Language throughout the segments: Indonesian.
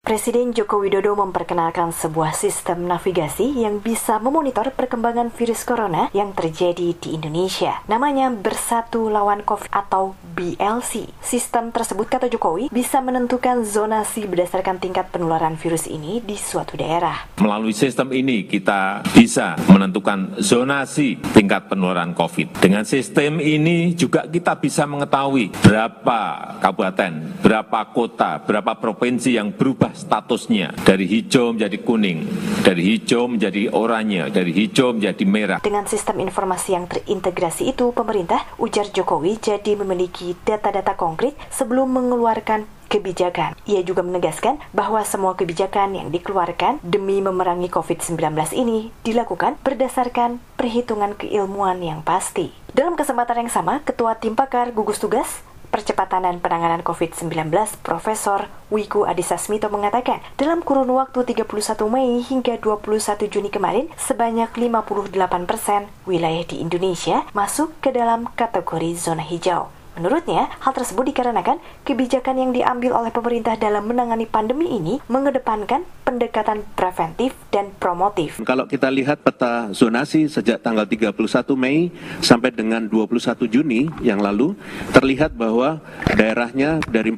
Presiden Joko Widodo memperkenalkan sebuah sistem navigasi yang bisa memonitor perkembangan virus corona yang terjadi di Indonesia. Namanya Bersatu Lawan COVID atau BLC. Sistem tersebut, kata Jokowi, bisa menentukan zonasi berdasarkan tingkat penularan virus ini di suatu daerah. Melalui sistem ini kita bisa menentukan zonasi tingkat penularan COVID. Dengan sistem ini juga kita bisa mengetahui berapa kabupaten, berapa kota, berapa provinsi yang berubah statusnya dari hijau menjadi kuning, dari hijau menjadi oranye, dari hijau menjadi merah. Dengan sistem informasi yang terintegrasi itu, pemerintah, ujar Jokowi, jadi memiliki data-data konkret sebelum mengeluarkan kebijakan. Ia juga menegaskan bahwa semua kebijakan yang dikeluarkan demi memerangi COVID-19 ini dilakukan berdasarkan perhitungan keilmuan yang pasti. Dalam kesempatan yang sama, Ketua Tim Pakar Gugus Tugas Percepatan dan Penanganan COVID-19 Profesor Wiku Adhisa Smito mengatakan, dalam kurun waktu 31 Mei hingga 21 Juni kemarin, sebanyak 58% wilayah di Indonesia masuk ke dalam kategori zona hijau. Menurutnya, hal tersebut dikarenakan kebijakan yang diambil oleh pemerintah dalam menangani pandemi ini mengedepankan pendekatan preventif dan promotif. Kalau kita lihat peta zonasi sejak tanggal 31 Mei sampai dengan 21 Juni yang lalu, terlihat bahwa daerahnya dari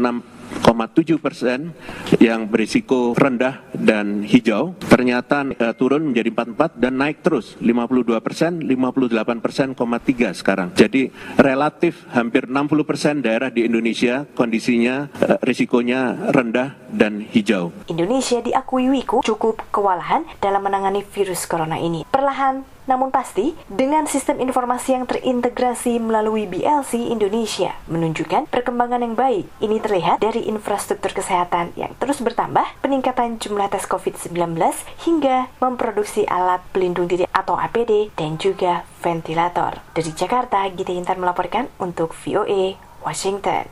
46,7% yang berisiko rendah dan hijau, ternyata turun menjadi 44 dan naik terus 52%, 58,3% sekarang. Jadi relatif hampir 60% daerah di Indonesia kondisinya risikonya rendah dan hijau. Indonesia diakui Wiku cukup kewalahan dalam menangani virus corona ini. Perlahan namun pasti, dengan sistem informasi yang terintegrasi melalui BLC, Indonesia menunjukkan perkembangan yang baik. Ini terlihat dari infrastruktur kesehatan yang terus bertambah, peningkatan jumlah tes COVID-19, hingga memproduksi alat pelindung diri atau APD dan juga ventilator. Dari Jakarta, Gita Intan melaporkan untuk VOA Washington.